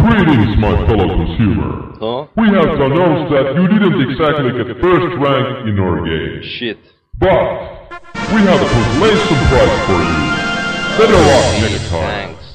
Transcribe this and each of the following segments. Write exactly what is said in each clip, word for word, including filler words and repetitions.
Greetings, my fellow consumer. Huh? We have to announce that you didn't exactly get first rank in our game. Shit. But we have a consolation prize for you. Better luck next time. Thanks.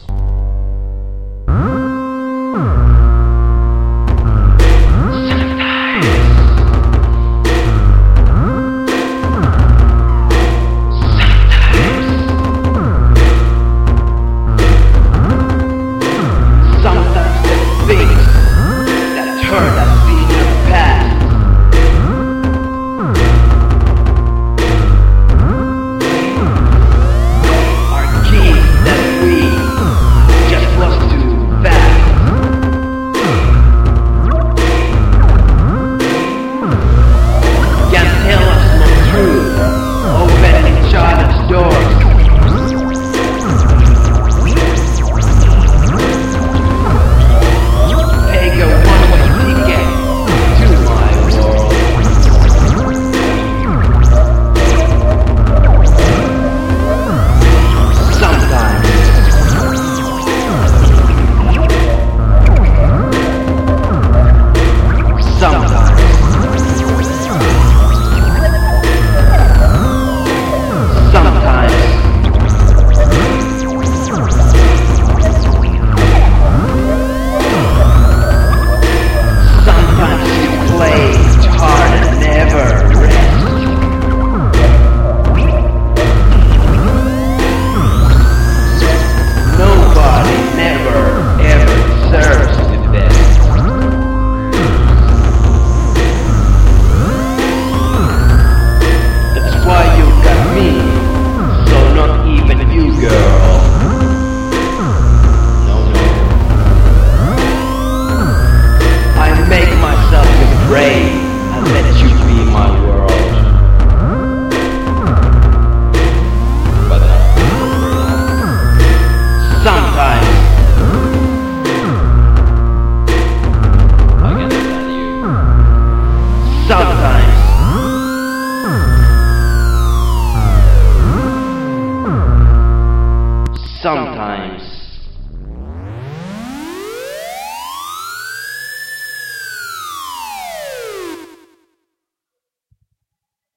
Sometimes.